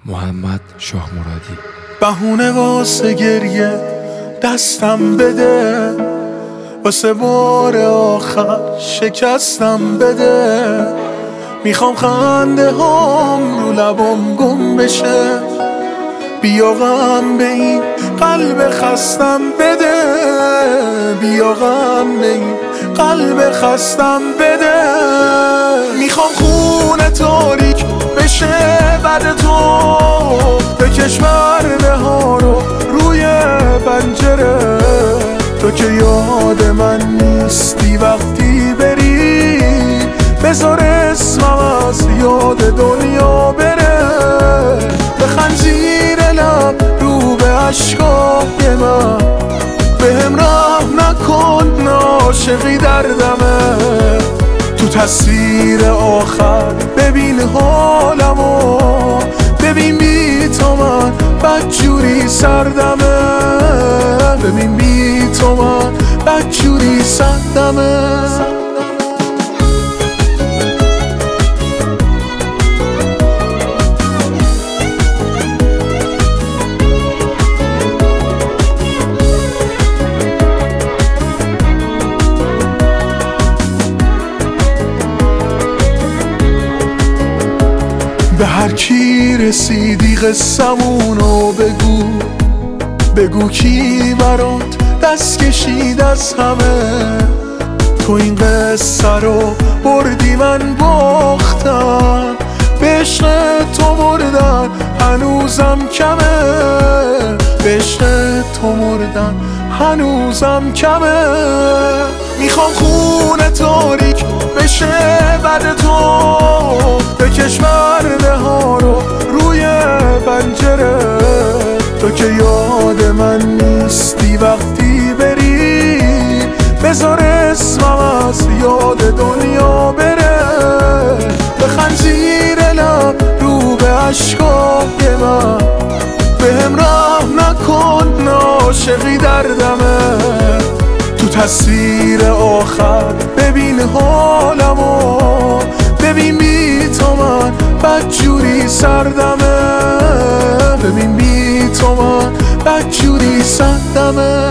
محمد شاه مرادی. بهونه واسه گریه دستم بده، واسه بار آخر شکستم بده. میخوام خنده هام رو لبام گم بشه، بیا غم به این قلب خستم بده، بیا غم به این قلب خستم بده. میخوام خونه تاریک بشه بعد تو، بکش مرده ها رو روی پنجره. تو که یاد من نیستی وقتی بری، بذار اسمم از یاد دنیا بره. بخند زیر لب رو به عشقای من، بهم رحم نکن عاشقی دردمه. تو تصویر آخر ببین حالمو، ببین بی تو من بدجوری سردمه، ببین بی تو من بدجوری سردمه. به هر کی رسیدی قصمونو بگو، بگو کی برات دست کشید از همه. تو این قصه رو بردی من باختم، به عشق تو مردن هنوزم کمه، به عشق تو مردن هنوزم کمه. میخوام خونه تاریک بشه بعد تو، بکش مرده ها رو روی پنجره. تو که یاد من نیستی وقتی بری، بذار اسمم از یاد دنیا بره. بخند زیر لب رو به عشقای من، بهم رحم نکن عاشقی دردمه. تو تصویر آخر ببین حالمو، ببین بی تو من بدجوری سردمه، ببین بی تو من بدجوری سردمه.